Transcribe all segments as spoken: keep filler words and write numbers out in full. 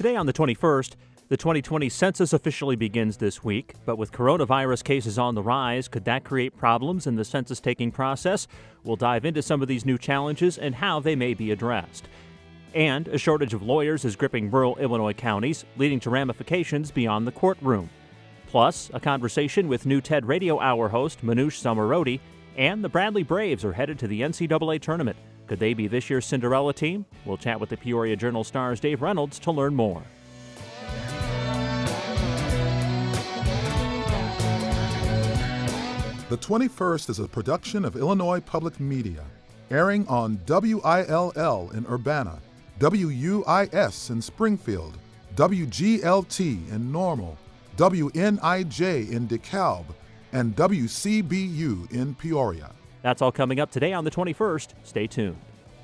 Today on the twenty-first, the twenty twenty census officially begins this week, but with coronavirus cases on the rise, could that create problems in the census-taking process? We'll dive into some of these new challenges and how they may be addressed. And a shortage of lawyers is gripping rural Illinois counties, leading to ramifications beyond the courtroom. Plus, a conversation with new TED Radio Hour host Manoush Zomorodi, and the Bradley Braves are headed to the N C double A tournament. Could they be this year's Cinderella team? We'll chat with the Peoria Journal-Star's Dave Reynolds to learn more. The twenty-first is a production of Illinois Public Media, airing on W I L L in Urbana, W U I S in Springfield, W G L T in Normal, W N I J in DeKalb, and W C B U in Peoria. That's all coming up today on the twenty-first. Stay tuned.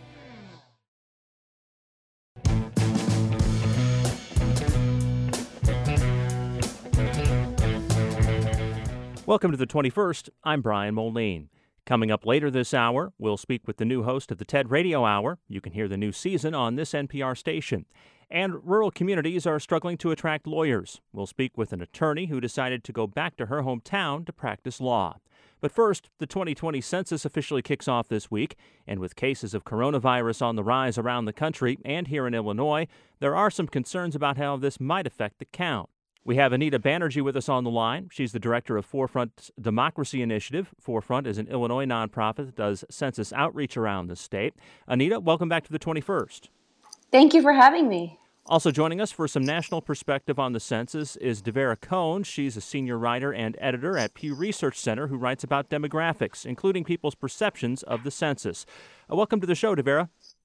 Welcome to the twenty-first. I'm Brian Moline. Coming up later this hour, we'll speak with the new host of the TED Radio Hour. You can hear the new season on this N P R station. And rural communities are struggling to attract lawyers. We'll speak with an attorney who decided to go back to her hometown to practice law. But first, the twenty twenty census officially kicks off this week, and with cases of coronavirus on the rise around the country and here in Illinois, there are some concerns about how this might affect the count. We have Anita Banerjee with us on the line. She's the director of Forefront's Democracy Initiative. Forefront is an Illinois nonprofit that does census outreach around the state. Anita, welcome back to the twenty-first. Thank you for having me. Also joining us for some national perspective on the census is Devera Cohn. She's a senior writer and editor at Pew Research Center who writes about demographics, including people's perceptions of the census. Uh, welcome to the show, Devera.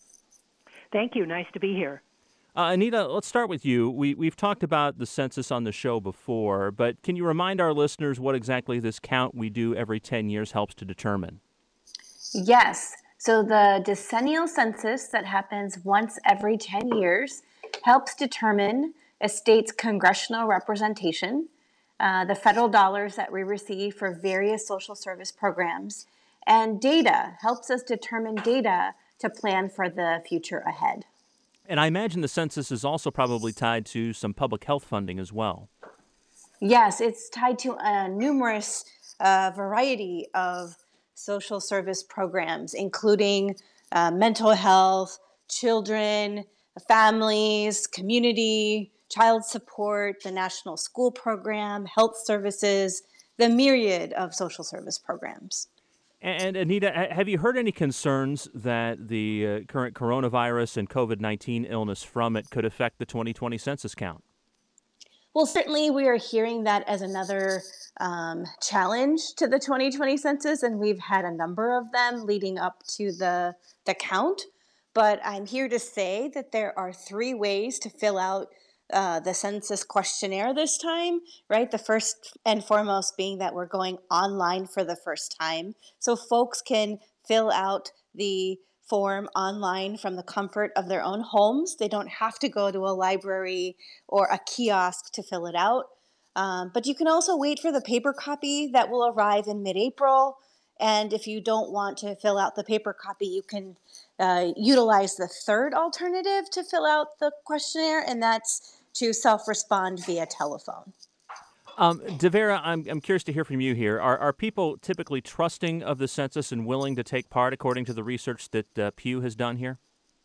Thank you. Nice to be here. Uh, Anita, let's start with you. We, we've talked about the census on the show before, but can you remind our listeners what exactly this count we do every ten years helps to determine? Yes. So the decennial census that happens once every ten years helps determine a state's congressional representation, uh, the federal dollars that we receive for various social service programs, and data helps us determine data to plan for the future ahead. And I imagine the census is also probably tied to some public health funding as well. Yes, it's tied to a numerous uh, variety of social service programs, including uh, mental health, children, families, community, child support, the National School Program, health services, the myriad of social service programs. And, Anita, have you heard any concerns that the uh, current coronavirus and COVID nineteen illness from it could affect the twenty twenty census count? Well, certainly we are hearing that as another um, challenge to the twenty twenty census, and we've had a number of them leading up to the, the count. But I'm here to say that there are three ways to fill out uh, the census questionnaire this time, right? The first and foremost being that we're going online for the first time. So folks can fill out the form online from the comfort of their own homes. They don't have to go to a library or a kiosk to fill it out. Um, but you can also wait for the paper copy that will arrive in mid-April. And if you don't want to fill out the paper copy, you can uh, utilize the third alternative to fill out the questionnaire, and that's to self-respond via telephone. Um, Devera, I'm, I'm curious to hear from you here. Are, are people typically trusting of the census and willing to take part, according to the research that uh, Pew has done here?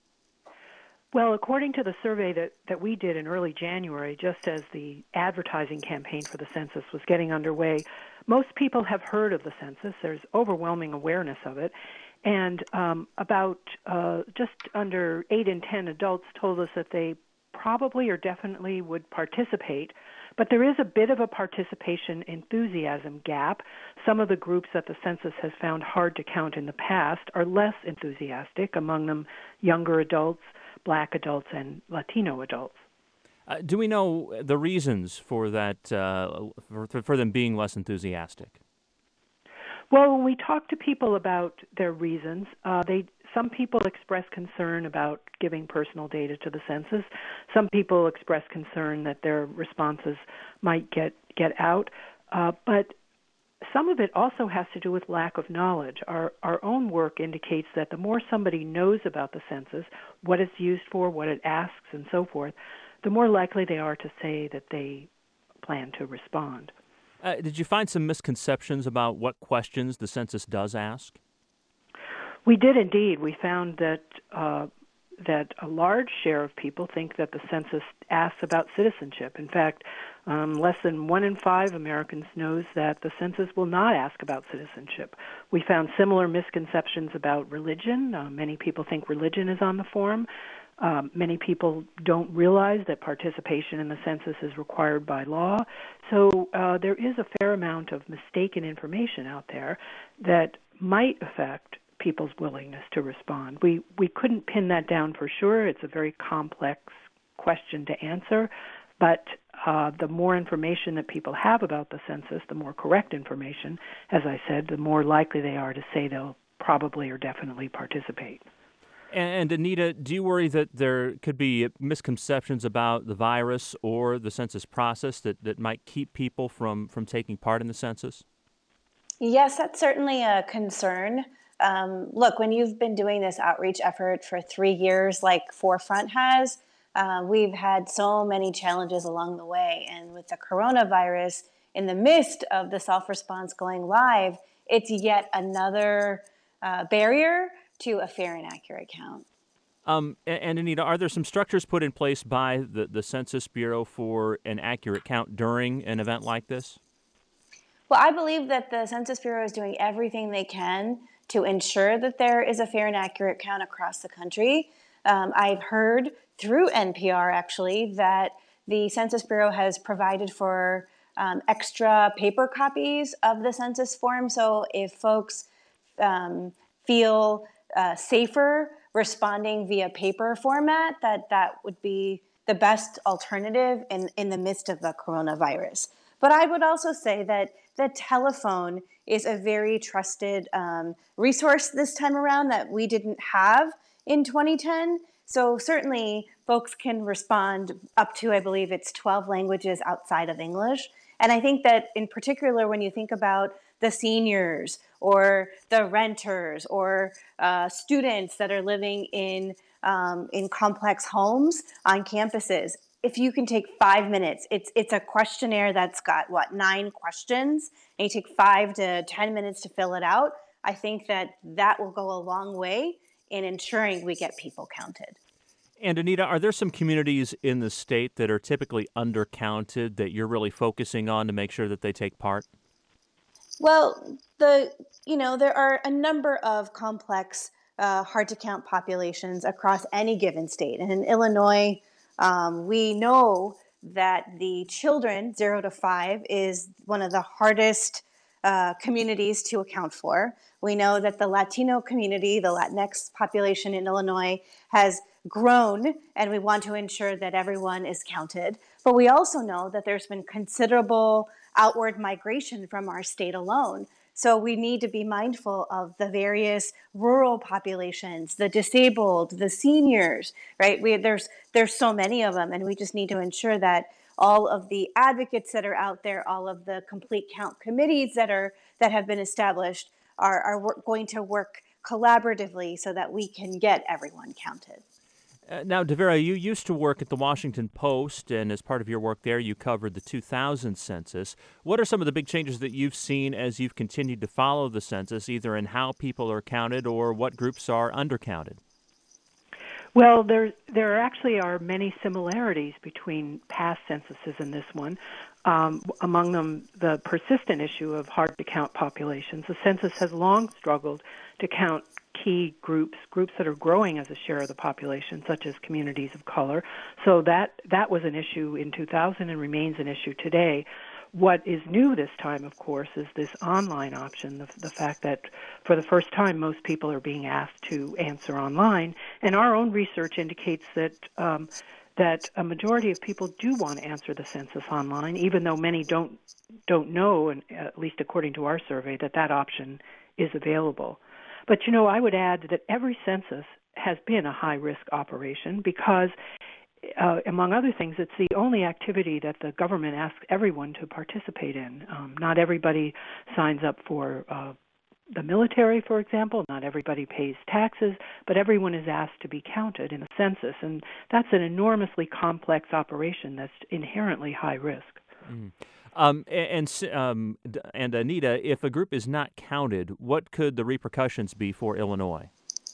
Well, according to the survey that, that we did in early January, just as the advertising campaign for the census was getting underway, most people have heard of the census. There's overwhelming awareness of it. And um, about uh, just under eight in ten adults told us that they probably or definitely would participate. But there is a bit of a participation enthusiasm gap. Some of the groups that the census has found hard to count in the past are less enthusiastic, among them younger adults, Black adults, and Latino adults. Uh, do we know the reasons for that, uh, for, for them being less enthusiastic? Well, when we talk to people about their reasons, uh, they some people express concern about giving personal data to the census. Some people express concern that their responses might get, get out. Uh, but some of it also has to do with lack of knowledge. Our, our own work indicates that the more somebody knows about the census, what it's used for, what it asks, and so forth, the more likely they are to say that they plan to respond. Uh, did you find some misconceptions about what questions the census does ask? We did indeed. We found that uh, that a large share of people think that the census asks about citizenship. In fact, um, less than one in five Americans knows that the census will not ask about citizenship. We found similar misconceptions about religion. Uh, many people think religion is on the form. Um, many people don't realize that participation in the census is required by law. So uh, there is a fair amount of mistaken information out there that might affect people's willingness to respond. We we couldn't pin that down for sure. It's a very complex question to answer, but uh, the more information that people have about the census, the more correct information, as I said, the more likely they are to say they'll probably or definitely participate. And, Anita, do you worry that there could be misconceptions about the virus or the census process that, that might keep people from, from taking part in the census? Yes, that's certainly a concern. Um, look, when you've been doing this outreach effort for three years, like Forefront has, uh, we've had so many challenges along the way. And with the coronavirus, in the midst of the self-response going live, it's yet another uh, barrier to a fair and accurate count. Um, and, and Anita, are there some structures put in place by the, the Census Bureau for an accurate count during an event like this? Well, I believe that the Census Bureau is doing everything they can to ensure that there is a fair and accurate count across the country. Um, I've heard through N P R, actually, that the Census Bureau has provided for um, extra paper copies of the census form. So if folks um, feel uh, safer responding via paper format, that that would be the best alternative in, in the midst of the coronavirus. But I would also say that the telephone is a very trusted um, resource this time around that we didn't have in twenty ten. So certainly folks can respond up to, I believe it's twelve languages outside of English. And I think that in particular, when you think about the seniors or the renters or uh, students that are living in um, in complex homes on campuses, if you can take five minutes, it's it's a questionnaire that's got, what, nine questions, and you take five to ten minutes to fill it out. I think that that will go a long way in ensuring we get people counted. And Anita, are there some communities in the state that are typically undercounted that you're really focusing on to make sure that they take part? Well, the you know there are a number of complex, uh, hard to count populations across any given state, and in Illinois, um, we know that the children zero to five is one of the hardest uh, communities to account for. We know that the Latino community, the Latinx population in Illinois, has grown, and we want to ensure that everyone is counted. But we also know that there's been considerable outward migration from our state alone. So we need to be mindful of the various rural populations, the disabled, the seniors, right? We, there's there's so many of them, and we just need to ensure that all of the advocates that are out there, all of the complete count committees that are that have been established are, are work, going to work collaboratively so that we can get everyone counted. Uh, now, Devera, you used to work at the Washington Post, and as part of your work there, you covered the two thousand census. What are some of the big changes that you've seen as you've continued to follow the census, either in how people are counted or what groups are undercounted? Well, there there actually are many similarities between past censuses and this one. Um, among them, the persistent issue of hard-to-count populations. The census has long struggled to count key groups, groups that are growing as a share of the population, such as communities of color. So that, that was an issue in two thousand and remains an issue today. What is new this time, of course, is this online option, the, the fact that for the first time most people are being asked to answer online. And our own research indicates that um, that a majority of people do want to answer the census online, even though many don't don't know, and at least according to our survey, that that option is available. But, you know, I would add that every census has been a high-risk operation because, uh, among other things, it's the only activity that the government asks everyone to participate in. Um, not everybody signs up for uh, the military, for example. Not everybody pays taxes, but everyone is asked to be counted in a census, and that's an enormously complex operation that's inherently high risk. Mm. Um, and um, and Anita, if a group is not counted, what could the repercussions be for Illinois?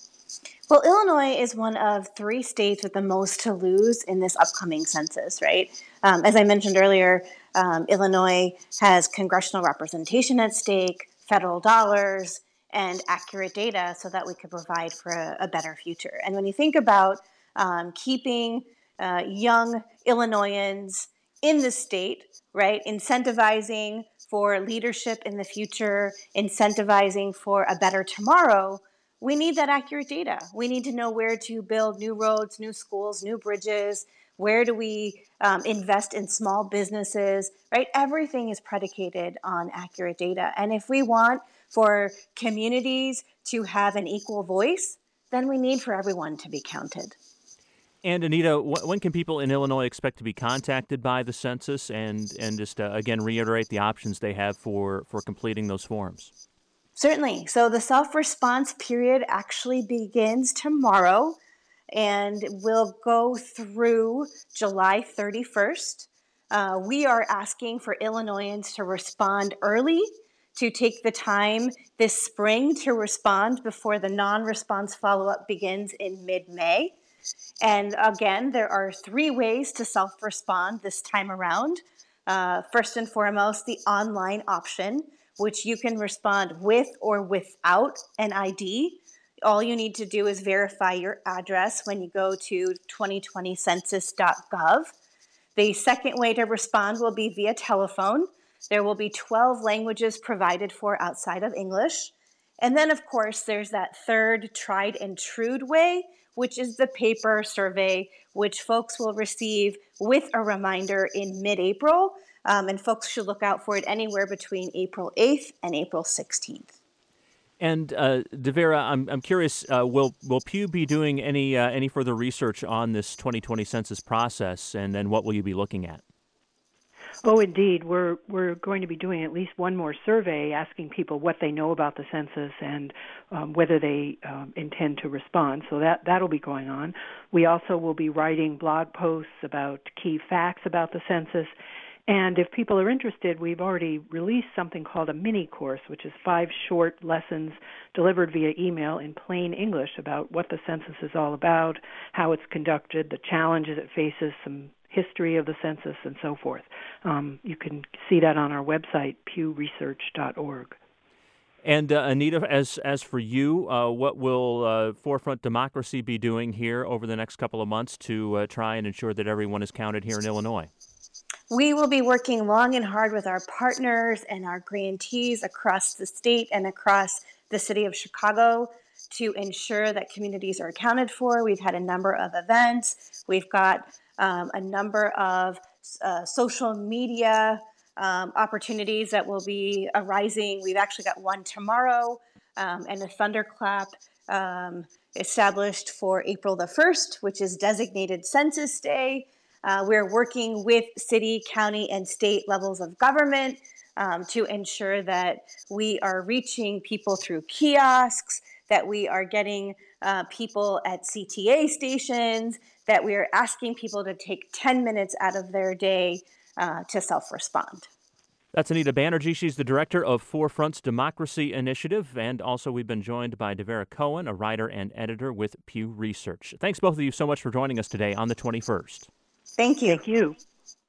Well, Illinois is one of three states with the most to lose in this upcoming census, right? Um, as I mentioned earlier, um, Illinois has congressional representation at stake, federal dollars, and accurate data so that we could provide for a, a better future. And when you think about um, keeping uh, young Illinoisans in the state, right, incentivizing for leadership in the future, incentivizing for a better tomorrow, we need that accurate data. We need to know where to build new roads, new schools, new bridges. Where do we um, invest in small businesses, right? Everything is predicated on accurate data. And if we want for communities to have an equal voice, then we need for everyone to be counted. And Anita, wh- when can people in Illinois expect to be contacted by the census, and and just uh, again reiterate the options they have for, for completing those forms? Certainly. So the self-response period actually begins tomorrow and will go through July thirty-first. Uh, we are asking for Illinoisans to respond early, to take the time this spring to respond before the non-response follow-up begins in mid-May. And again, there are three ways to self-respond this time around. Uh, first and foremost, the online option, which you can respond with or without an I D. All you need to do is verify your address when you go to twenty twenty census dot gov. The second way to respond will be via telephone. There will be twelve languages provided for outside of English. And then, of course, there's that third tried and true way, which is the paper survey, which folks will receive with a reminder in mid-April. Um, and folks should look out for it anywhere between April eighth and April sixteenth. And uh, Devera, I'm I'm curious, uh, will will Pew be doing any uh, any further research on this twenty twenty census process, and then what will you be looking at? Oh, indeed. We're we're going to be doing at least one more survey asking people what they know about the census and um, whether they um, intend to respond. So that, that'll be going on. We also will be writing blog posts about key facts about the census. And if people are interested, we've already released something called a mini course, which is five short lessons delivered via email in plain English about what the census is all about, how it's conducted, the challenges it faces, some history of the census, and so forth. Um, you can see that on our website, pew research dot org. And uh, Anita, as as for you, uh, what will uh, Forefront Democracy be doing here over the next couple of months to uh, try and ensure that everyone is counted here in Illinois? We will be working long and hard with our partners and our grantees across the state and across the city of Chicago to ensure that communities are accounted for. We've had a number of events. We've got um, a number of uh, social media um, opportunities that will be arising. We've actually got one tomorrow um, and a thunderclap um, established for April the first, which is designated Census Day. Uh, we're working with city, county, and state levels of government um, to ensure that we are reaching people through kiosks, that we are getting uh, people at C T A stations, that we are asking people to take ten minutes out of their day uh, to self-respond. That's Anita Banerjee. She's the director of Forefront's Democracy Initiative. And also we've been joined by Devera Cohen, a writer and editor with Pew Research. Thanks both of you so much for joining us today on the twenty-first. Thank you. Thank you.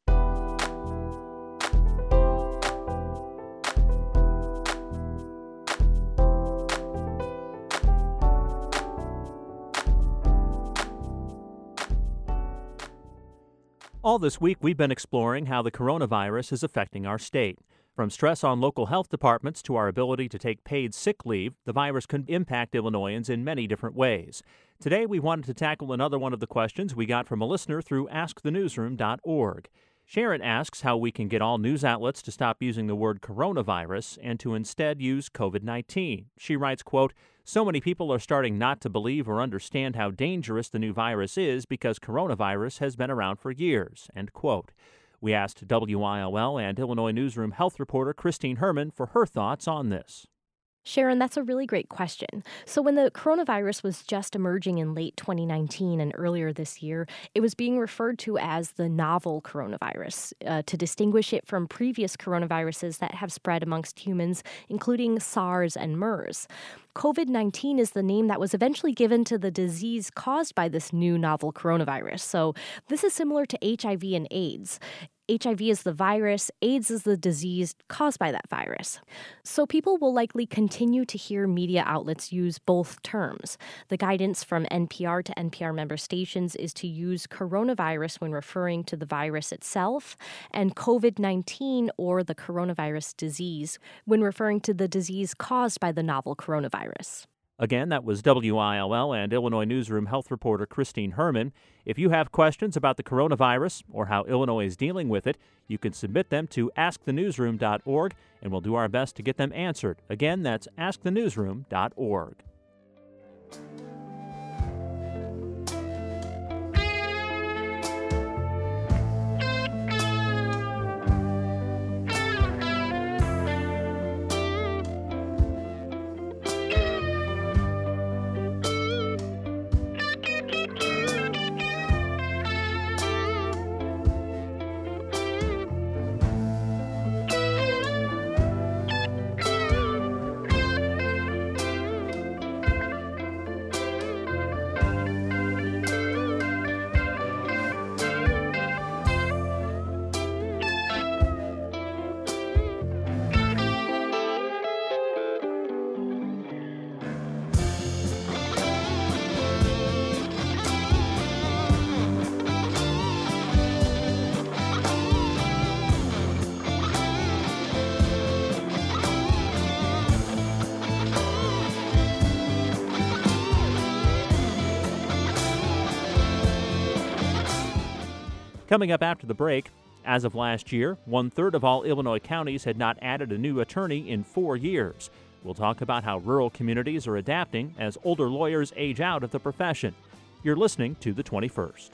All this week, we've been exploring how the coronavirus is affecting our state. From stress on local health departments to our ability to take paid sick leave, the virus can impact Illinoisans in many different ways. Today, we wanted to tackle another one of the questions we got from a listener through ask the newsroom dot org. Sharon asks how we can get all news outlets to stop using the word coronavirus and to instead use covid nineteen. She writes, quote, "So many people are starting not to believe or understand how dangerous the new virus is because coronavirus has been around for years," end quote. We asked W I L L and Illinois Newsroom health reporter Christine Herman for her thoughts on this. Sharon, that's a really great question. So when the coronavirus was just emerging in late twenty nineteen and earlier this year, it was being referred to as the novel coronavirus uh, to distinguish it from previous coronaviruses that have spread amongst humans, including SARS and MERS. COVID nineteen is the name that was eventually given to the disease caused by this new novel coronavirus. So this is similar to H I V and AIDS. H I V is the virus, AIDS is the disease caused by that virus. So people will likely continue to hear media outlets use both terms. The guidance from N P R to N P R member stations is to use coronavirus when referring to the virus itself, and COVID nineteen or the coronavirus disease when referring to the disease caused by the novel coronavirus. Again, that was W I L L and Illinois Newsroom health reporter Christine Herman. If you have questions about the coronavirus or how Illinois is dealing with it, you can submit them to ask the newsroom dot org, and we'll do our best to get them answered. Again, that's ask the newsroom dot org. Coming up after the break, as of last year, one-third of all Illinois counties had not added a new attorney in four years. We'll talk about how rural communities are adapting as older lawyers age out of the profession. You're listening to The twenty-first.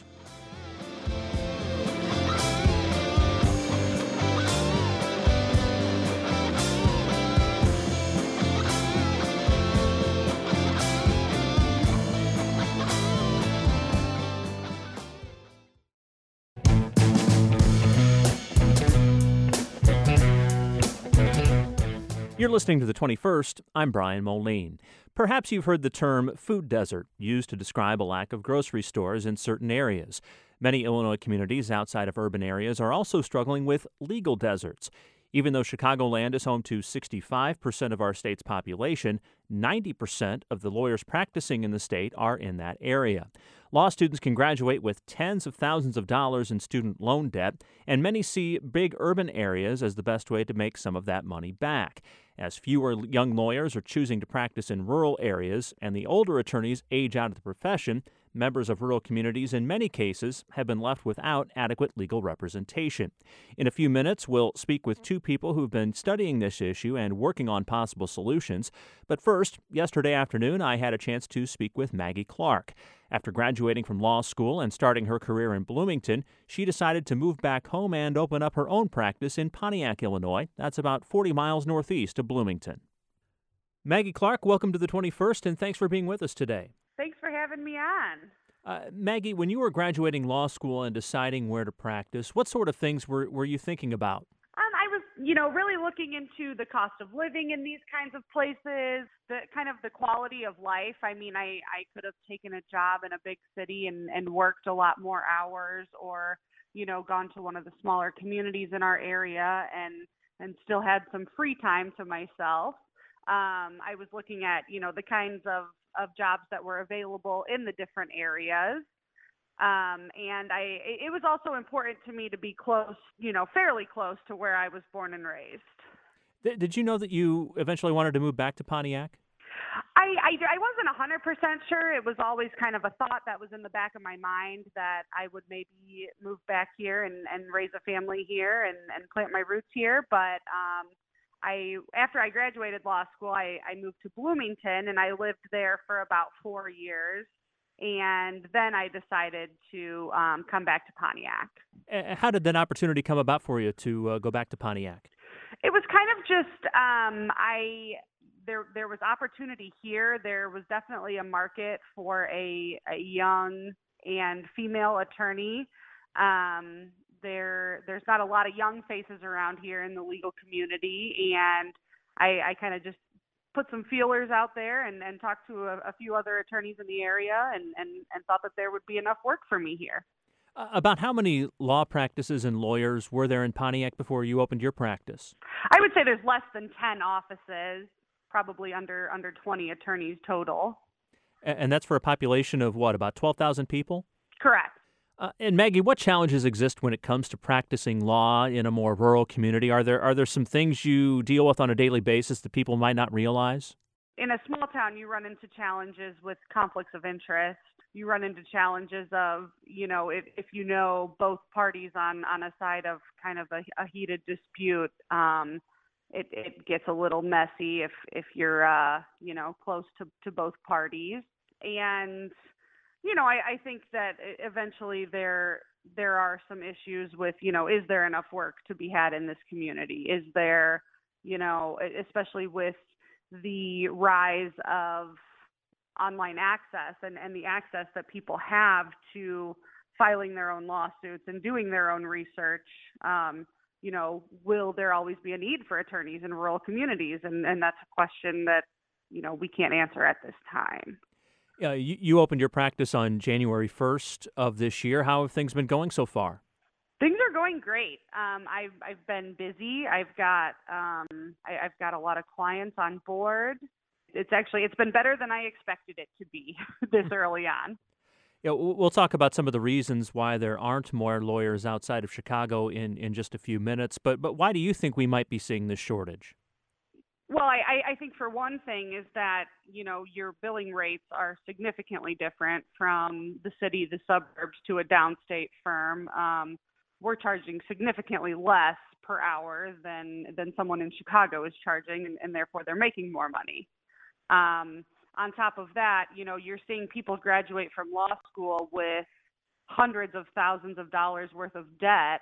You're listening to The twenty-first. I'm Brian Moline. Perhaps you've heard the term food desert used to describe a lack of grocery stores in certain areas. Many Illinois communities outside of urban areas are also struggling with legal deserts. Even though Chicagoland is home to sixty-five percent of our state's population, ninety percent of the lawyers practicing in the state are in that area. Law students can graduate with tens of thousands of dollars in student loan debt, and many see big urban areas as the best way to make some of that money back. As fewer young lawyers are choosing to practice in rural areas and the older attorneys age out of the profession, members of rural communities in many cases have been left without adequate legal representation. In a few minutes, we'll speak with two people who've been studying this issue and working on possible solutions. But first, yesterday afternoon, I had a chance to speak with Maggie Clark. After graduating from law school and starting her career in Bloomington, she decided to move back home and open up her own practice in Pontiac, Illinois. That's about forty miles northeast of Bloomington. Maggie Clark, welcome to the twenty-first, and thanks for being with us today. Thanks for having me on. Uh, Maggie, when you were graduating law school and deciding where to practice, what sort of things were, were you thinking about? Um, I was, you know, really looking into the cost of living in these kinds of places, the kind of the quality of life. I mean, I, I could have taken a job in a big city and, and worked a lot more hours, or, you know, gone to one of the smaller communities in our area and, and still had some free time to myself. Um, I was looking at, you know, the kinds of, of jobs that were available in the different areas. Um, and I, it was also important to me to be close, you know, fairly close to where I was born and raised. Did you know that you eventually wanted to move back to Pontiac? I, I, I wasn't one hundred percent sure. It was always kind of a thought that was in the back of my mind that I would maybe move back here and, and raise a family here and, and plant my roots here. But um, I, after I graduated law school, I, I moved to Bloomington, and I lived there for about four years. And then I decided to um, come back to Pontiac. How did that opportunity come about for you to uh, go back to Pontiac? It was kind of just, um, I there there was opportunity here. There was definitely a market for a, a young and female attorney. Um, there there's not a lot of young faces around here in the legal community, and I, I kind of just put some feelers out there and, and talked to a, a few other attorneys in the area and, and, and thought that there would be enough work for me here. Uh, about how many law practices and lawyers were there in Pontiac before you opened your practice? I would say there's less than ten offices, probably under under twenty attorneys total. And, and that's for a population of what, about twelve thousand people? Correct. Uh, and Maggie, what challenges exist when it comes to practicing law in a more rural community? Are there are there some things you deal with on a daily basis that people might not realize? In a small town, you run into challenges with conflicts of interest. You run into challenges of, you know, if, if you know both parties on, on a side of kind of a, a heated dispute, um, it, it gets a little messy if, if you're, uh, you know, close to, to both parties. And, you know, I, I think that eventually there there are some issues with, you know, is there enough work to be had in this community? Is there, you know, especially with the rise of online access and, and the access that people have to filing their own lawsuits and doing their own research, um, you know, will there always be a need for attorneys in rural communities? And, and that's a question that, you know, we can't answer at this time. Uh, you, you opened your practice on January first of this year. How have things been going so far? Things are going great. Um, I've I've been busy. I've got um, I, I've got a lot of clients on board. It's actually it's been better than I expected it to be this early on. Yeah, we'll talk about some of the reasons why there aren't more lawyers outside of Chicago in, in just a few minutes. But but why do you think we might be seeing this shortage? Well, I, I think for one thing is that, you know, your billing rates are significantly different from the city, the suburbs, to a downstate firm. Um, we're charging significantly less per hour than than someone in Chicago is charging, and, and therefore they're making more money. Um, on top of that, you know, you're seeing people graduate from law school with hundreds of thousands of dollars worth of debt,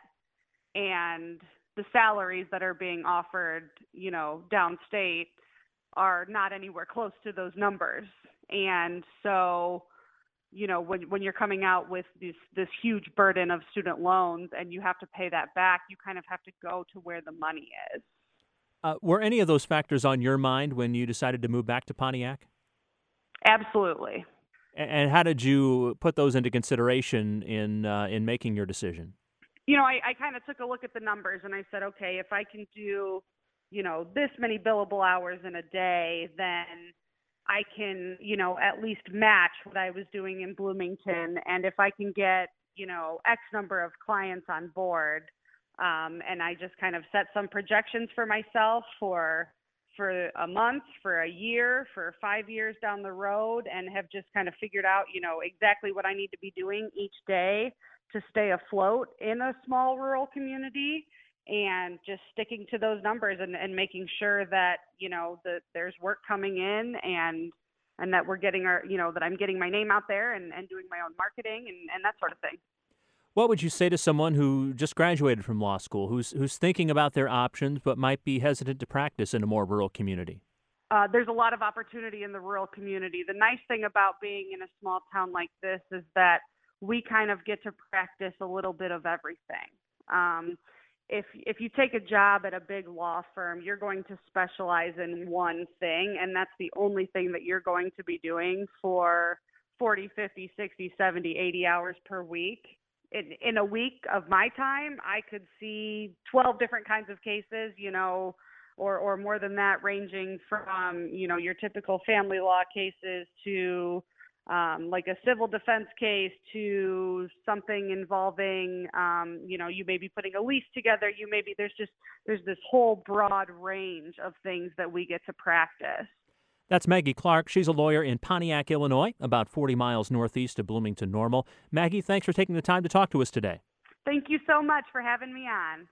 and the salaries that are being offered, you know, downstate are not anywhere close to those numbers. And so, you know, when when you're coming out with this this huge burden of student loans and you have to pay that back, you kind of have to go to where the money is. Uh, were any of those factors on your mind when you decided to move back to Pontiac? Absolutely. And, and how did you put those into consideration in uh, in making your decision? You know, I, I kind of took a look at the numbers and I said, okay, if I can do, you know, this many billable hours in a day, then I can, you know, at least match what I was doing in Bloomington. And if I can get, you know, X number of clients on board, um, and I just kind of set some projections for myself for for a month, for a year, for five years down the road, and have just kind of figured out, you know, exactly what I need to be doing each day to stay afloat in a small rural community, and just sticking to those numbers and, and making sure that, you know, that there's work coming in and and that we're getting our, you know, that I'm getting my name out there and, and doing my own marketing and, and that sort of thing. What would you say to someone who just graduated from law school, who's who's thinking about their options but might be hesitant to practice in a more rural community? Uh, there's a lot of opportunity in the rural community. The nice thing about being in a small town like this is that we kind of get to practice a little bit of everything. Um, if if you take a job at a big law firm, you're going to specialize in one thing, and that's the only thing that you're going to be doing for forty, fifty, sixty, seventy, eighty hours per week. In, in a week of my time, I could see twelve different kinds of cases, you know, or, or more than that, ranging from, you know, your typical family law cases to Um, like a civil defense case to something involving, um, you know, you may be putting a lease together. You may be, there's just, there's this whole broad range of things that we get to practice. That's Maggie Clark. She's a lawyer in Pontiac, Illinois, about forty miles northeast of Bloomington Normal. Maggie, thanks for taking the time to talk to us today. Thank you so much for having me on.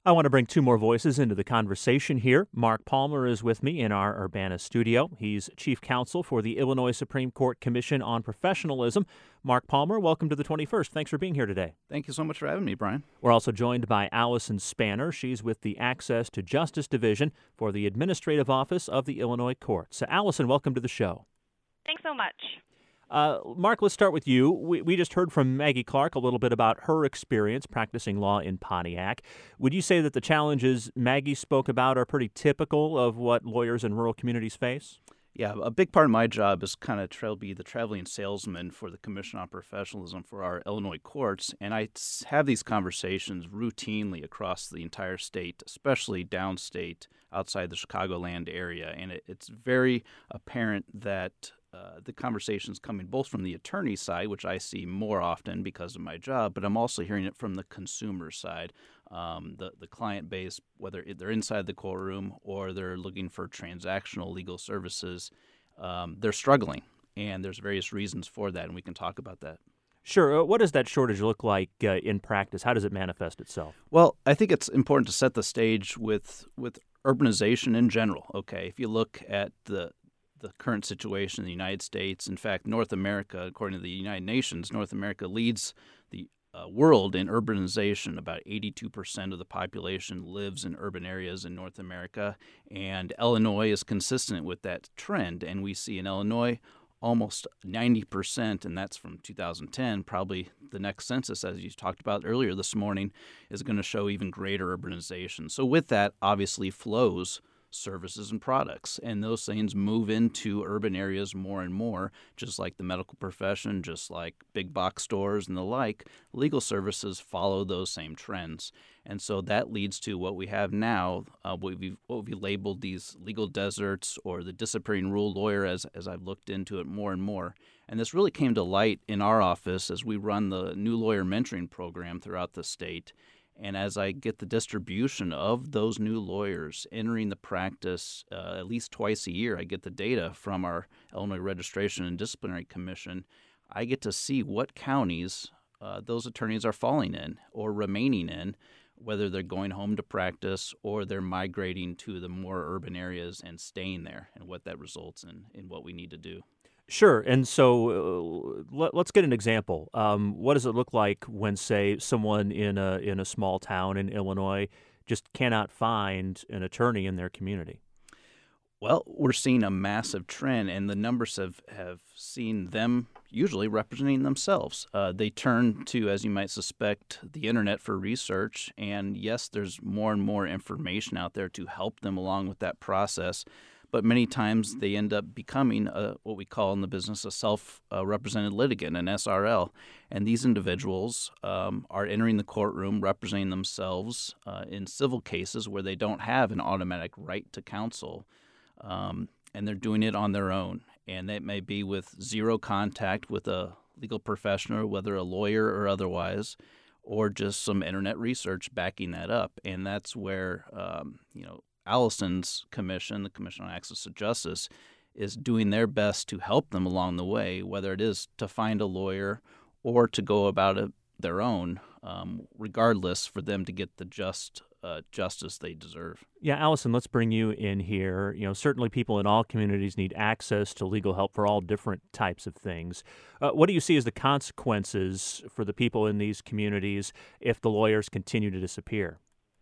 I want to bring two more voices into the conversation here. Mark Palmer is with me in our Urbana studio. He's Chief Counsel for the Illinois Supreme Court Commission on Professionalism. Mark Palmer, welcome to the twenty-first. Thanks for being here today. Thank you so much for having me, Brian. We're also joined by Allison Spanner. She's with the Access to Justice Division for the Administrative Office of the Illinois Courts. So, Allison, welcome to the show. Thanks so much. Uh, Mark, let's start with you. We, we just heard from Maggie Clark a little bit about her experience practicing law in Pontiac. Would you say that the challenges Maggie spoke about are pretty typical of what lawyers in rural communities face? Yeah, a big part of my job is kind of tra- be the traveling salesman for the Commission on Professionalism for our Illinois courts, and I have these conversations routinely across the entire state, especially downstate outside the Chicagoland area, and it, it's very apparent that Uh, the conversations coming both from the attorney side, which I see more often because of my job, but I'm also hearing it from the consumer side, um, the, the client base, whether they're inside the courtroom or they're looking for transactional legal services, um, they're struggling, and there's various reasons for that, and we can talk about that. Sure. Uh, what does that shortage look like uh, in practice? How does it manifest itself? Well, I think it's important to set the stage with with urbanization in general. Okay, if you look at the the current situation in the United States. In fact, North America, according to the United Nations, North America leads the uh, world in urbanization. About eighty-two percent of the population lives in urban areas in North America, and Illinois is consistent with that trend. And we see in Illinois almost ninety percent, and that's from two thousand ten. Probably the next census, as you talked about earlier this morning, is going to show even greater urbanization. So with that, obviously flows services and products, and those things move into urban areas more and more, just like the medical profession, just like big box stores and the like. Legal services follow those same trends, and so that leads to what we have now, uh, what we've what we labeled these legal deserts, or the disappearing rule lawyer, as as I've looked into it more and more. And this really came to light in our office as we run the new lawyer mentoring program throughout the state. And as I get the distribution of those new lawyers entering the practice uh, at least twice a year, I get the data from our Illinois Registration and Disciplinary Commission. I get to see what counties uh, those attorneys are falling in or remaining in, whether they're going home to practice or they're migrating to the more urban areas and staying there, and what that results in, in what we need to do. Sure. And so uh, let, let's get an example. Um, what does it look like when, say, someone in a in a small town in Illinois just cannot find an attorney in their community? Well, we're seeing a massive trend, and the numbers have, have seen them usually representing themselves. Uh, they turn to, as you might suspect, the internet for research, and yes, there's more and more information out there to help them along with that process. But many times they end up becoming a, what we call in the business a self-represented uh, litigant, an S R L. And these individuals um, are entering the courtroom representing themselves uh, in civil cases where they don't have an automatic right to counsel, um, and they're doing it on their own. And that may be with zero contact with a legal professional, whether a lawyer or otherwise, or just some internet research backing that up. And that's where, um, you know, Allison's commission, the Commission on Access to Justice, is doing their best to help them along the way, whether it is to find a lawyer or to go about it their own, um, regardless, for them to get the just uh, justice they deserve. Yeah, Allison, let's bring you in here. You know, certainly people in all communities need access to legal help for all different types of things. Uh, what do you see as the consequences for the people in these communities if the lawyers continue to disappear?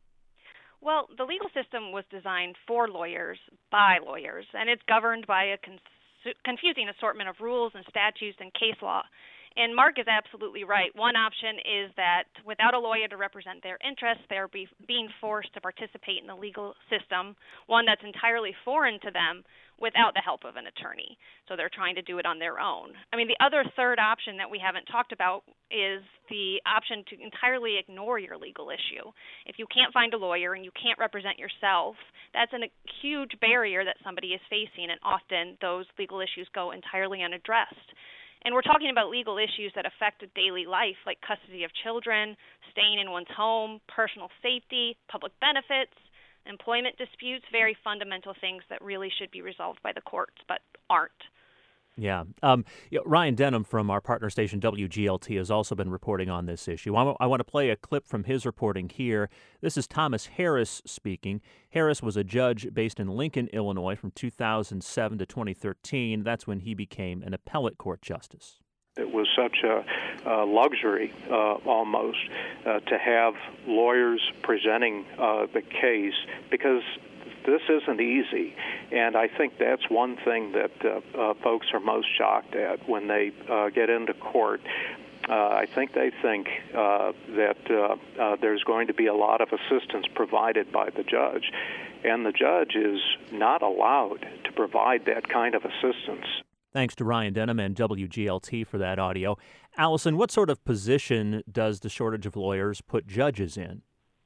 Well, the legal system was designed for lawyers, by lawyers, and it's governed by a con- confusing assortment of rules and statutes and case law. And Mark is absolutely right. One option is that without a lawyer to represent their interests, they're be- being forced to participate in the legal system, one that's entirely foreign to them, without the help of an attorney. So they're trying to do it on their own. I mean, the other third option that we haven't talked about is the option to entirely ignore your legal issue. If you can't find a lawyer and you can't represent yourself, that's an, a huge barrier that somebody is facing, and often those legal issues go entirely unaddressed. And we're talking about legal issues that affect daily life, like custody of children, staying in one's home, personal safety, public benefits, employment disputes, very fundamental things that really should be resolved by the courts but aren't. Yeah. Um, you know, Ryan Denham from our partner station W G L T has also been reporting on this issue. I, w- I want to play a clip from his reporting here. This is Thomas Harris speaking. Harris was a judge based in Lincoln, Illinois from two thousand seven to twenty thirteen. That's when he became an appellate court justice. It was such a, a luxury, uh, almost, uh, to have lawyers presenting uh, the case, because this isn't easy. And I think that's one thing that uh, uh, folks are most shocked at when they uh, get into court. Uh, I think they think uh, that uh, uh, there's going to be a lot of assistance provided by the judge, and the judge is not allowed to provide that kind of assistance. Thanks to Ryan Denham and W G L T for that audio. Allison, what sort of position does the shortage of lawyers put judges in?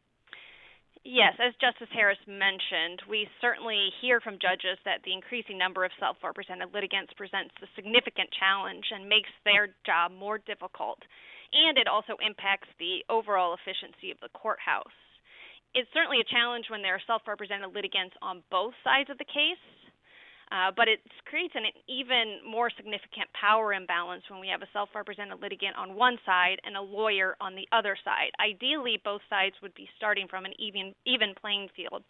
Yes, as Justice Harris mentioned, we certainly hear from judges that the increasing number of self-represented litigants presents a significant challenge and makes their job more difficult, and it also impacts the overall efficiency of the courthouse. It's certainly a challenge when there are self-represented litigants on both sides of the case, Uh, but it creates an even more significant power imbalance when we have a self-represented litigant on one side and a lawyer on the other side. Ideally, both sides would be starting from an even, even playing field.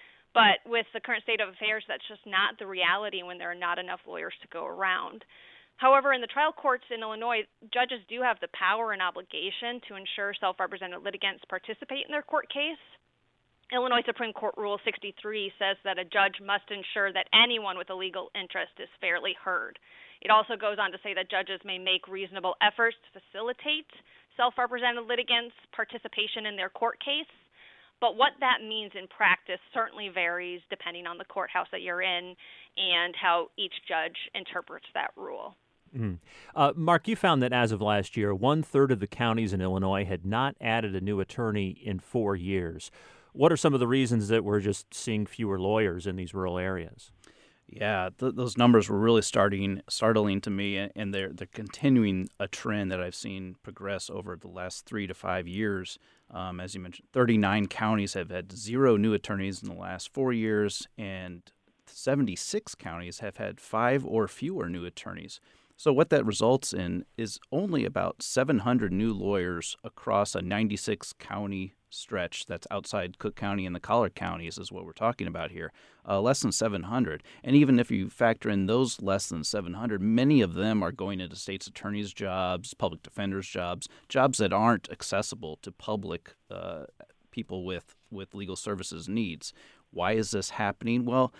But with the current state of affairs, that's just not the reality when there are not enough lawyers to go around. However, in the trial courts in Illinois, judges do have the power and obligation to ensure self-represented litigants participate in their court case. Illinois Supreme Court Rule sixty-three says that a judge must ensure that anyone with a legal interest is fairly heard. It also goes on to say that judges may make reasonable efforts to facilitate self-represented litigants' participation in their court case, but what that means in practice certainly varies depending on the courthouse that you're in and how each judge interprets that rule. Mm. Uh, Mark, you found that as of last year, one-third of the counties in Illinois had not added a new attorney in four years. What are some of the reasons that we're just seeing fewer lawyers in these rural areas? Yeah, th- those numbers were really starting startling to me, and they're they're continuing a trend that I've seen progress over the last three to five years. Um, as you mentioned, thirty-nine counties have had zero new attorneys in the last four years, and seventy-six counties have had five or fewer new attorneys. So what that results in is only about seven hundred new lawyers across a ninety-six county stretch that's outside Cook County and the Collier counties is what we're talking about here, uh, less than seven hundred. And even if you factor in those less than seven hundred, many of them are going into state's attorneys' jobs, public defenders' jobs, jobs that aren't accessible to public uh, people with, with legal services needs. Why is this happening? Well,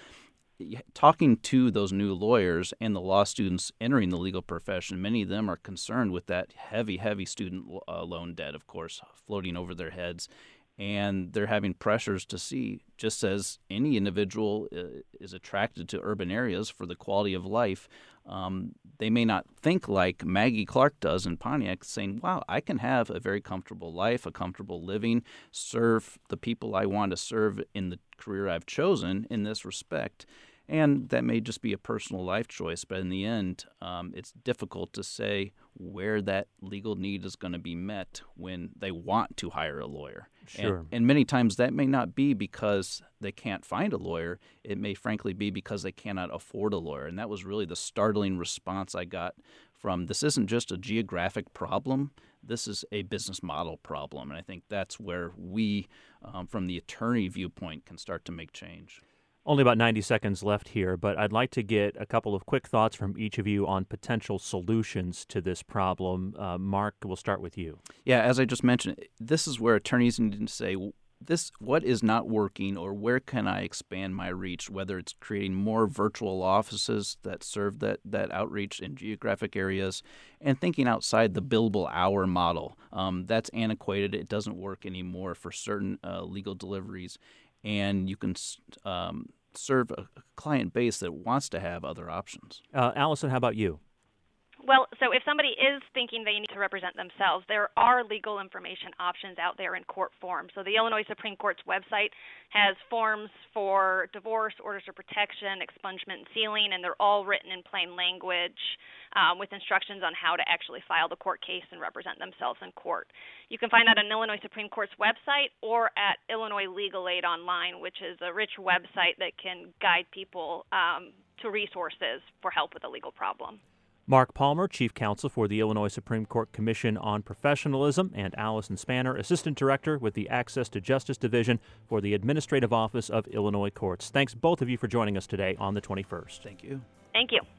talking to those new lawyers and the law students entering the legal profession, many of them are concerned with that heavy, heavy student uh, loan debt, of course, floating over their heads. And they're having pressures to see, just as any individual uh, is attracted to urban areas for the quality of life, um, they may not think like Maggie Clark does in Pontiac, saying, wow, I can have a very comfortable life, a comfortable living, serve the people I want to serve in the career I've chosen in this respect. And that may just be a personal life choice, but in the end, um, it's difficult to say where that legal need is going to be met when they want to hire a lawyer. Sure. And, and many times that may not be because they can't find a lawyer. It may frankly be because they cannot afford a lawyer. And that was really the startling response I got from this isn't just a geographic problem. This is a business model problem. And I think that's where we, um, from the attorney viewpoint, can start to make change. Only about ninety seconds left here, but I'd like to get a couple of quick thoughts from each of you on potential solutions to this problem. Uh, Mark, we'll start with you. Yeah, as I just mentioned, this is where attorneys need to say, this, what is not working, or where can I expand my reach, whether it's creating more virtual offices that serve that, that outreach in geographic areas, and thinking outside the billable hour model. Um, that's antiquated. It doesn't work anymore for certain uh, legal deliveries. And you can um, serve a client base that wants to have other options. Uh, Allison, how about you? Well, so if somebody is thinking they need to represent themselves, there are legal information options out there in court form. So the Illinois Supreme Court's website has forms for divorce, orders of protection, expungement, and sealing, and they're all written in plain language um, with instructions on how to actually file the court case and represent themselves in court. You can find that on Illinois Supreme Court's website or at Illinois Legal Aid Online, which is a rich website that can guide people um, to resources for help with a legal problem. Mark Palmer, Chief Counsel for the Illinois Supreme Court Commission on Professionalism, and Allison Spanner, Assistant Director with the Access to Justice Division for the Administrative Office of Illinois Courts. Thanks both of you for joining us today on the twenty-first. Thank you. Thank you.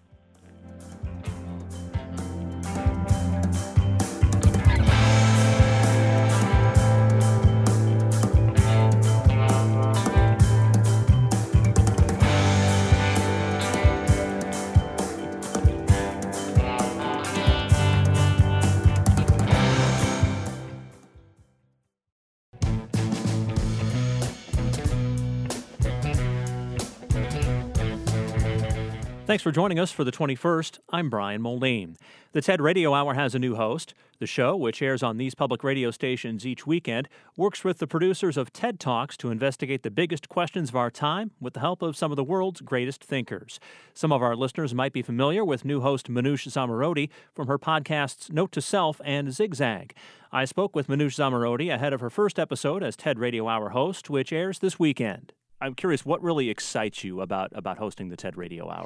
Thanks for joining us for the twenty-first. I'm Brian Mullaney. The TED Radio Hour has a new host. The show, which airs on these public radio stations each weekend, works with the producers of TED Talks to investigate the biggest questions of our time with the help of some of the world's greatest thinkers. Some of our listeners might be familiar with new host Manoush Zomorodi from her podcasts Note to Self and Zigzag. I spoke with Manoush Zomorodi ahead of her first episode as TED Radio Hour host, which airs this weekend. I'm curious, what really excites you about, about hosting the TED Radio Hour?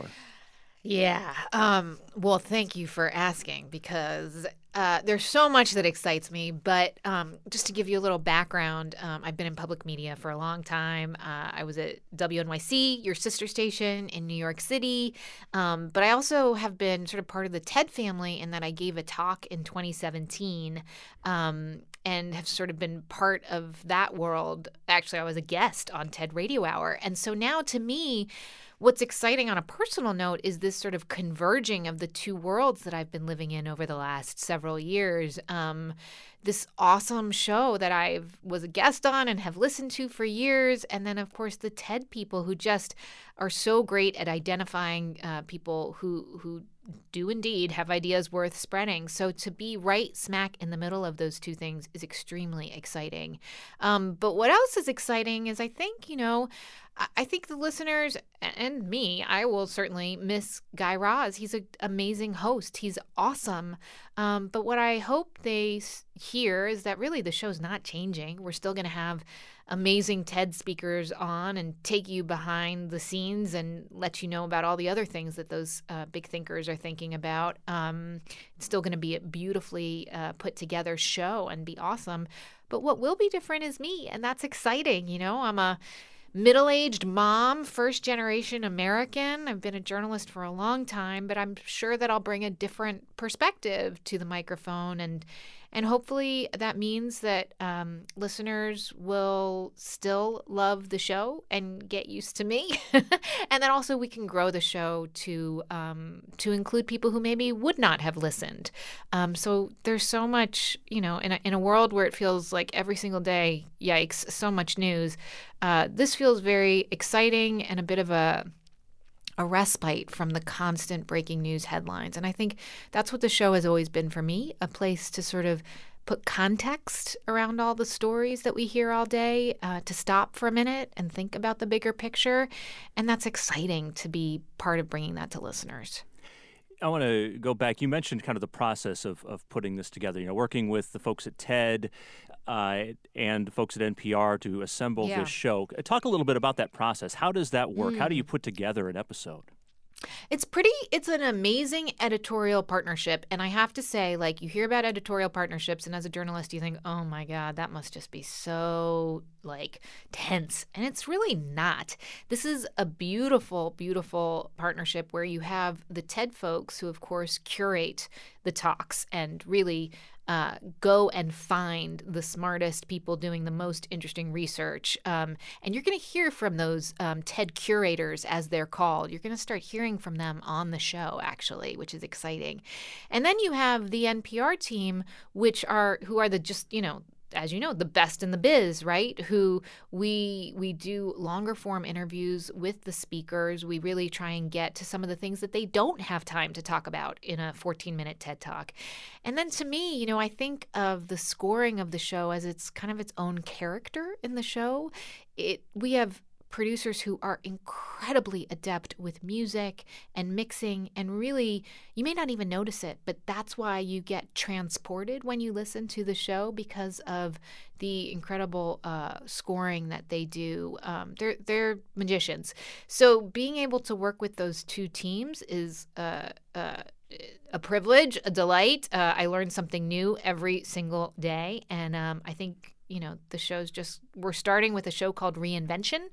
Yeah. Um, well, thank you for asking, because uh, there's so much that excites me. But um, just to give you a little background, um, I've been in public media for a long time. Uh, I was at W N Y C, your sister station in New York City. Um, but I also have been sort of part of the TED family in that I gave a talk in twenty seventeen um, and have sort of been part of that world. Actually, I was a guest on TED Radio Hour. And so now to me, what's exciting on a personal note is this sort of converging of the two worlds that I've been living in over the last several years. Um, this awesome show that I was a guest on and have listened to for years. And then, of course, the TED people who just are so great at identifying uh, people who who do indeed have ideas worth spreading. So to be right smack in the middle of those two things is extremely exciting. Um, but what else is exciting is I think, you know, I think the listeners and me, I will certainly miss Guy Raz. He's an amazing host. He's awesome. Um, but what I hope they hear is that really the show's not changing. We're still going to have amazing TED speakers on and take you behind the scenes and let you know about all the other things that those uh, big thinkers are thinking about. Um, it's still going to be a beautifully uh, put together show and be awesome. But what will be different is me, and that's exciting. You know, I'm a middle-aged mom, first-generation American. I've been a journalist for a long time, but I'm sure that I'll bring a different perspective to the microphone, and and hopefully that means that um, listeners will still love the show and get used to me, and then also we can grow the show to um, to include people who maybe would not have listened. Um, so there's so much, you know, in a, in a world where it feels like every single day, yikes, so much news. Uh, this feels very exciting and a bit of a a respite from the constant breaking news headlines. And I think that's what the show has always been for me, a place to sort of put context around all the stories that we hear all day, uh, to stop for a minute and think about the bigger picture. And that's exciting to be part of bringing that to listeners. I want to go back. You mentioned kind of the process of, of putting this together, you know, working with the folks at TED uh, and folks at N P R to assemble Yeah. this show. Talk a little bit about that process. How does that work? Mm. How do you put together an episode? It's pretty, it's an amazing editorial partnership. And I have to say, like, you hear about editorial partnerships, and as a journalist, you think, oh my God, that must just be so, like, tense. And it's really not. This is a beautiful, beautiful partnership where you have the TED folks who, of course, curate the talks and really Uh, go and find the smartest people doing the most interesting research. Um, and you're going to hear from those um, TED curators, as they're called. You're going to start hearing from them on the show, actually, which is exciting. And then you have the N P R team, which are who are the just, you know, as you know, the best in the biz, right? Who we we do longer form interviews with the speakers. We really try and get to some of the things that they don't have time to talk about in a fourteen minute TED Talk. And then to me, you know, I think of the scoring of the show as it's kind of its own character in the show. It we have producers who are incredibly adept with music and mixing, and really, you may not even notice it, but that's why you get transported when you listen to the show, because of the incredible uh, scoring that they do. Um, they're they're magicians. So being able to work with those two teams is uh, uh, a privilege, a delight. Uh, I learn something new every single day. And um, I think, you know, the show's just, we're starting with a show called Reinvention.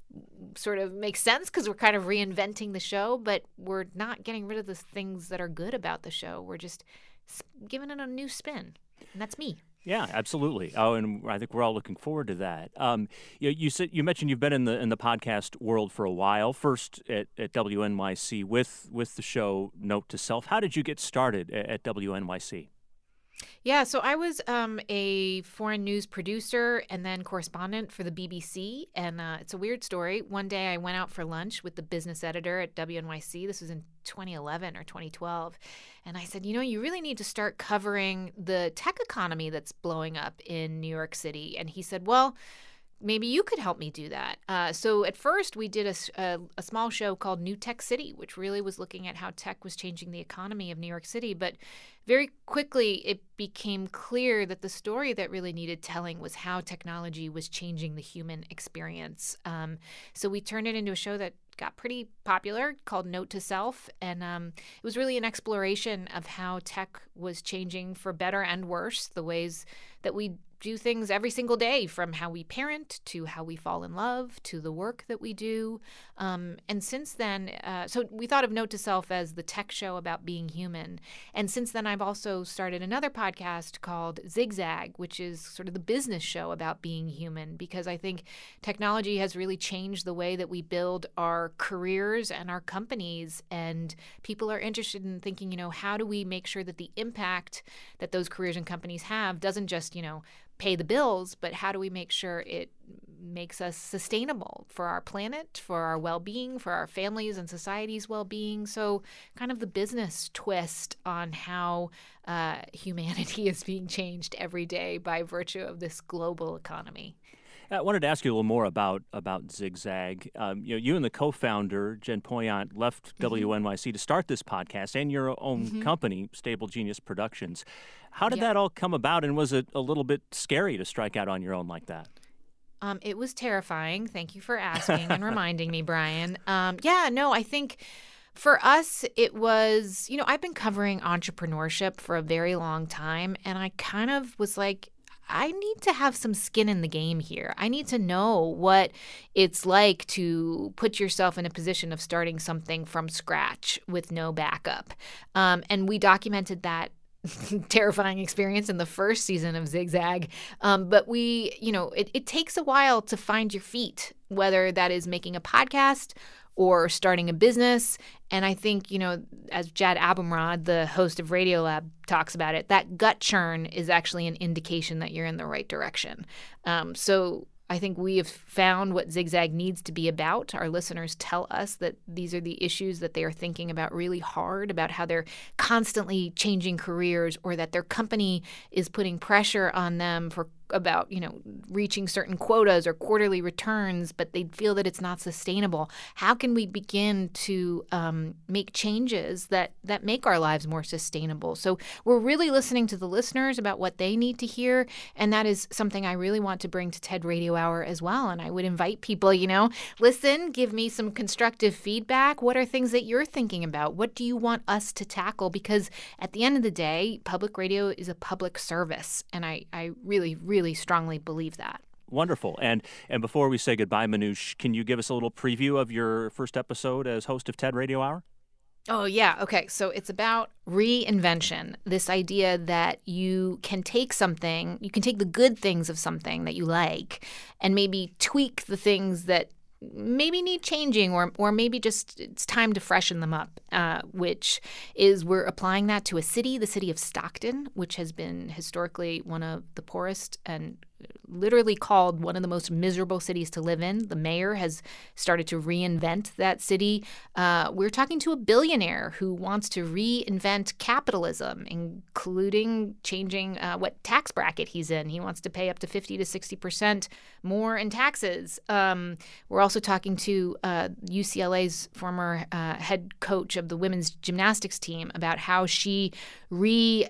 Sort of makes sense because we're kind of reinventing the show, but we're not getting rid of the things that are good about the show. We're just giving it a new spin. And that's me. Yeah, absolutely. Oh, and I think we're all looking forward to that. Um, you, you said you mentioned you've been in the in the podcast world for a while. First at, at W N Y C with with the show Note to Self. How did you get started at, at W N Y C? Yeah, so I was um, a foreign news producer and then correspondent for the B B C. And uh, it's a weird story. One day I went out for lunch with the business editor at W N Y C. This was in twenty eleven or twenty twelve. And I said, you know, you really need to start covering the tech economy that's blowing up in New York City. And he said, well, maybe you could help me do that. Uh, so at first we did a, a, a small show called New Tech City, which really was looking at how tech was changing the economy of New York City. But very quickly it became clear that the story that really needed telling was how technology was changing the human experience. Um, so we turned it into a show that got pretty popular called Note to Self. And um, it was really an exploration of how tech was changing for better and worse, the ways that we do things every single day, from how we parent to how we fall in love to the work that we do. Um, and since then, uh, so we thought of Note to Self as the tech show about being human. And since then, I've also started another podcast called Zigzag, which is sort of the business show about being human, because I think technology has really changed the way that we build our careers and our companies. And people are interested in thinking, you know, how do we make sure that the impact that those careers and companies have doesn't just, you know, pay the bills, but how do we make sure it makes us sustainable for our planet, for our well-being, for our families and society's well-being? So kind of the business twist on how uh, humanity is being changed every day by virtue of this global economy. I wanted to ask you a little more about about Zigzag. Um, you know, you and the co-founder Jen Poyant left mm-hmm. W N Y C to start this podcast and your own mm-hmm. company, Stable Genius Productions. How did yeah. that all come about, and was it a little bit scary to strike out on your own like that? Um, it was terrifying. Thank you for asking and reminding me, Brian. Um, yeah, no, I think for us, it was, you know, I've been covering entrepreneurship for a very long time, and I kind of was like, I need to have some skin in the game here. I need to know what it's like to put yourself in a position of starting something from scratch with no backup. Um, and we documented that terrifying experience in the first season of Zigzag. Um, but we, you know, it, it takes a while to find your feet, whether that is making a podcast or starting a business. And I think, you know, as Jad Abumrad, the host of Radiolab, talks about it, that gut churn is actually an indication that you're in the right direction. Um, so I think we have found what Zigzag needs to be about. Our listeners tell us that these are the issues that they are thinking about really hard, about how they're constantly changing careers, or that their company is putting pressure on them for about, you know, reaching certain quotas or quarterly returns, but they feel that it's not sustainable. How can we begin to um, make changes that, that make our lives more sustainable? So we're really listening to the listeners about what they need to hear, and that is something I really want to bring to TED Radio Hour as well. And I would invite people, you know, listen, give me some constructive feedback. What are things that you're thinking about? What do you want us to tackle? Because at the end of the day, public radio is a public service, and I, I really, really really strongly believe that. Wonderful. And and before we say goodbye, Manoush, can you give us a little preview of your first episode as host of TED Radio Hour? Oh, yeah. Okay. So it's about reinvention, this idea that you can take something, you can take the good things of something that you like and maybe tweak the things that maybe need changing, or or maybe just it's time to freshen them up, uh, which is we're applying that to a city, the city of Stockton, which has been historically one of the poorest and literally called one of the most miserable cities to live in. The mayor has started to reinvent that city. Uh, we're talking to a billionaire who wants to reinvent capitalism, including changing uh, what tax bracket he's in. He wants to pay up to fifty to sixty percent more in taxes. Um, we're also talking to uh, U C L A's former uh, head coach of the women's gymnastics team about how she re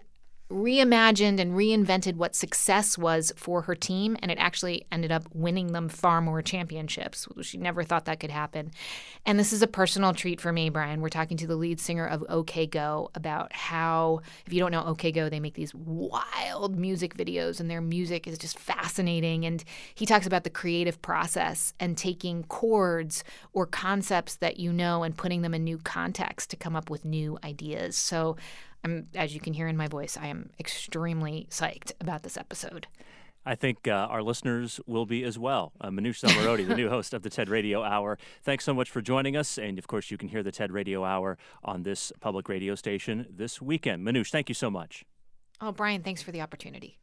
reimagined and reinvented what success was for her team, and it actually ended up winning them far more championships. She never thought that could happen. And this is a personal treat for me, Brian. We're talking to the lead singer of OK Go about how, if you don't know OK Go, they make these wild music videos, and their music is just fascinating. And he talks about the creative process and taking chords or concepts that you know and putting them in new context to come up with new ideas. So I'm, as you can hear in my voice, I am extremely psyched about this episode. I think uh, our listeners will be as well. Uh, Manoush Zomorodi, the new host of the TED Radio Hour. Thanks so much for joining us. And, of course, you can hear the TED Radio Hour on this public radio station this weekend. Manoush, thank you so much. Oh, Brian, thanks for the opportunity.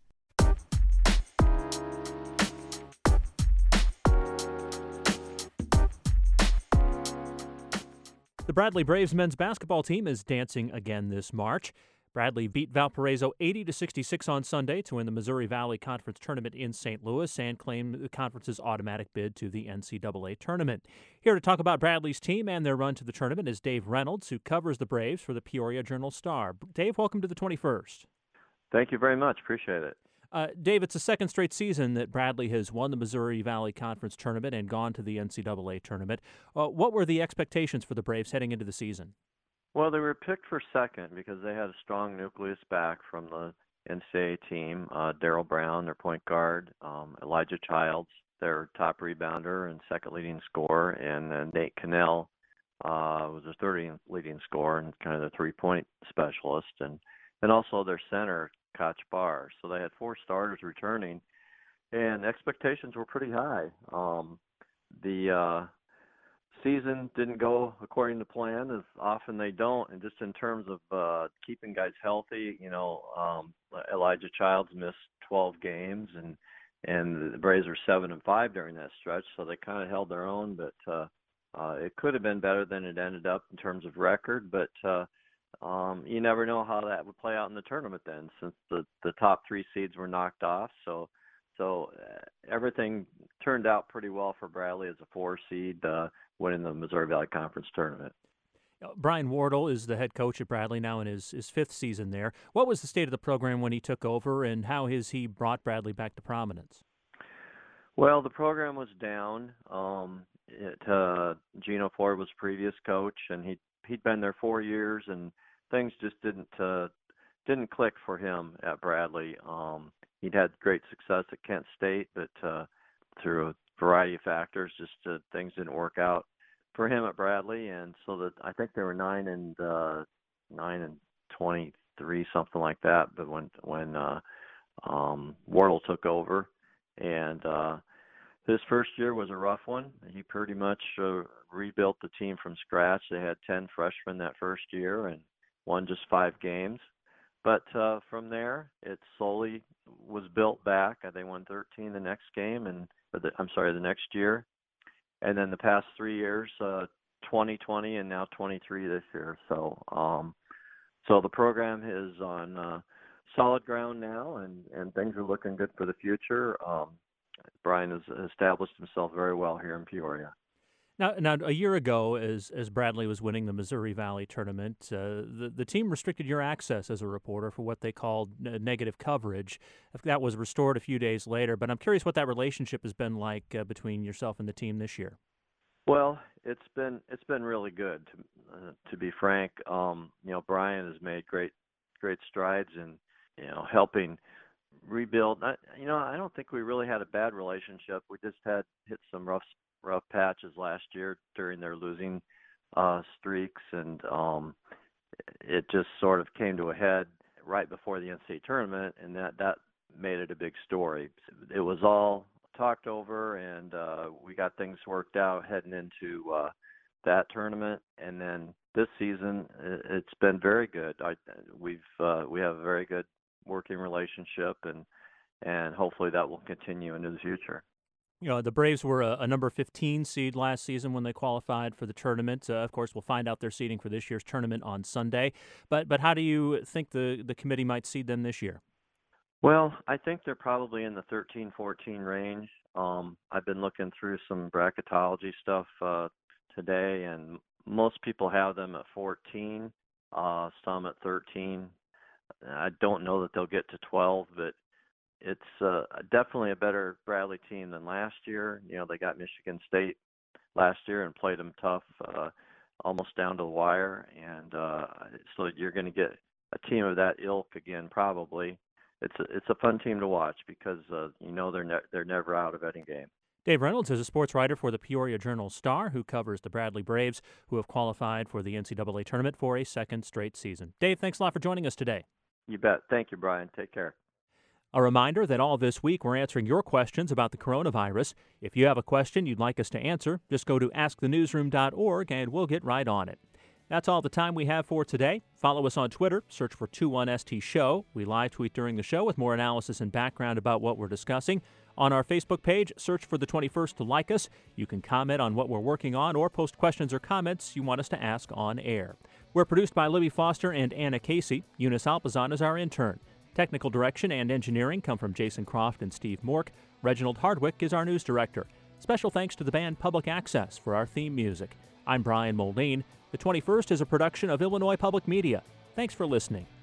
The Bradley Braves men's basketball team is dancing again this March. Bradley beat Valparaiso eighty to sixty-six on Sunday to win the Missouri Valley Conference Tournament in Saint Louis and claim the conference's automatic bid to the N C double A tournament. Here to talk about Bradley's team and their run to the tournament is Dave Reynolds, who covers the Braves for the Peoria Journal-Star. Dave, welcome to the twenty-first. Thank you very much. Appreciate it. Uh, Dave, it's the second straight season that Bradley has won the Missouri Valley Conference Tournament and gone to the N C double A tournament. Uh, what were the expectations for the Braves heading into the season? Well, they were picked for second because they had a strong nucleus back from the N C double A team. Uh, Darryl Brown, their point guard, um, Elijah Childs, their top rebounder and second leading scorer, and then Nate Cannell uh, was their third leading scorer and kind of the three-point specialist, and, and also their center, Koch Barr. So they had four starters returning, and expectations were pretty high. Um, the uh, season didn't go according to plan, as often they don't, and just in terms of uh, keeping guys healthy, you know, um, Elijah Childs missed twelve games, and and the Braves were seven and five during that stretch, so they kind of held their own, but uh, uh, it could have been better than it ended up in terms of record, but uh, Um, you never know how that would play out in the tournament then, since the, the top three seeds were knocked off. So so uh, everything turned out pretty well for Bradley as a four seed, uh, winning the Missouri Valley Conference tournament. Brian Wardle is the head coach at Bradley now in his, his fifth season there. What was the state of the program when he took over, and how has he brought Bradley back to prominence? Well, the program was down. Um, it, uh, Gino Ford was previous coach, and he he'd been there four years, and things just didn't uh, didn't click for him at Bradley. Um, he'd had great success at Kent State, but uh, through a variety of factors, just uh, things didn't work out for him at Bradley, and so that I think they were nine and uh, nine and twenty-three, something like that. But when when uh, um, Wardle took over, and uh, his first year was a rough one. He pretty much uh, rebuilt the team from scratch. They had ten freshmen that first year and won just five games. But uh, from there, it slowly was built back. They won thirteen the next game, and or the, I'm sorry, the next year. And then the past three years, uh, twenty twenty and now twenty-three this year. So, um, so the program is on uh, solid ground now, and, and things are looking good for the future. Um, Brian has established himself very well here in Peoria. Now, now a year ago, as as Bradley was winning the Missouri Valley tournament, uh, the the team restricted your access as a reporter for what they called n- negative coverage. That was restored a few days later, but I'm curious what that relationship has been like uh, between yourself and the team this year. Well, it's been it's been really good. To uh, to be frank, um, you know, Brian has made great great strides in you know helping rebuild. I, you know, I don't think we really had a bad relationship. We just had hit some rough rough patches last year during their losing uh, streaks, and um, it just sort of came to a head right before the N C double A tournament, and that, that made it a big story. It was all talked over, and uh, we got things worked out heading into uh, that tournament, and then this season it's been very good. I, we've uh, we have a very good working relationship, and and hopefully that will continue into the future. You know, the Braves were a, a number fifteen seed last season when they qualified for the tournament. Uh, of course, we'll find out their seeding for this year's tournament on Sunday. But but how do you think the, the committee might seed them this year? Well, I think they're probably in the thirteen fourteen range. Um, I've been looking through some bracketology stuff uh, today, and most people have them at fourteen, uh, some at thirteen. I don't know that they'll get to twelve, but it's uh, definitely a better Bradley team than last year. You know, they got Michigan State last year and played them tough, uh, almost down to the wire. And uh, so you're going to get a team of that ilk again, probably. It's a, it's a fun team to watch because uh, you know they're ne- they're never out of any game. Dave Reynolds is a sports writer for the Peoria Journal-Star who covers the Bradley Braves, who have qualified for the N C double A tournament for a second straight season. Dave, thanks a lot for joining us today. You bet. Thank you, Brian. Take care. A reminder that all this week we're answering your questions about the coronavirus. If you have a question you'd like us to answer, just go to ask the newsroom dot org and we'll get right on it. That's all the time we have for today. Follow us on Twitter. Search for twenty-one S T Show. We live tweet during the show with more analysis and background about what we're discussing. On our Facebook page, search for the twenty-first to like us. You can comment on what we're working on or post questions or comments you want us to ask on air. We're produced by Libby Foster and Anna Casey. Eunice Alpazan is our intern. Technical direction and engineering come from Jason Croft and Steve Mork. Reginald Hardwick is our news director. Special thanks to the band Public Access for our theme music. I'm Brian Moline. The twenty-first is a production of Illinois Public Media. Thanks for listening.